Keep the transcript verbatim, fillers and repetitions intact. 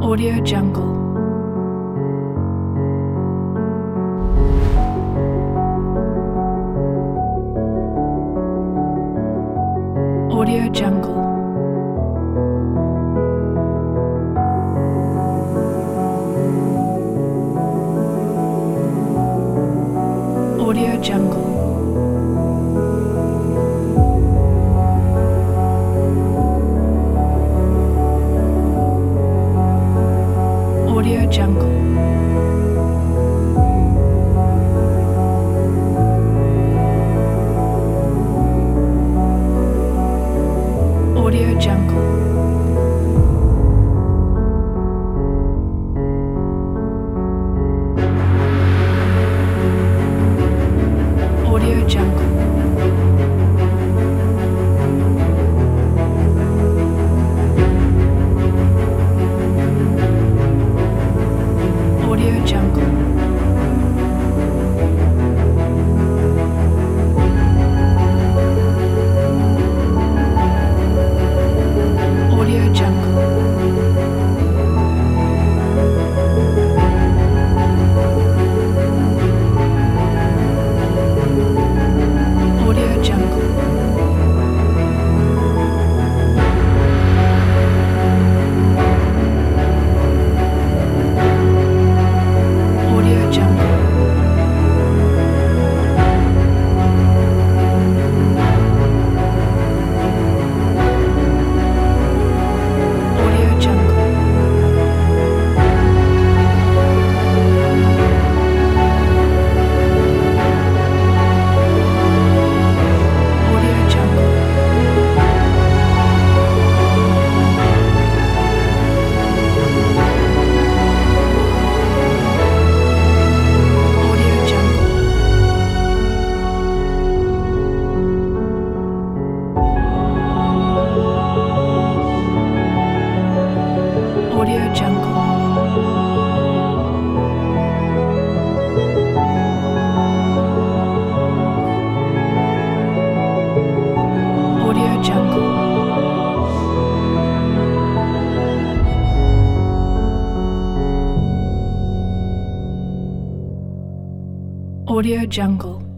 Audio Jungle. Audio Jungle. Audio Jungle. Audio Jungle. Audio Jungle. Audio Jungle. Audio Jungle. Audio Jungle. Audio Jungle. Audio Jungle. Audio Jungle. Audio Jungle. Audio Jungle. Audio Jungle. Audio Jungle. Audio Jungle.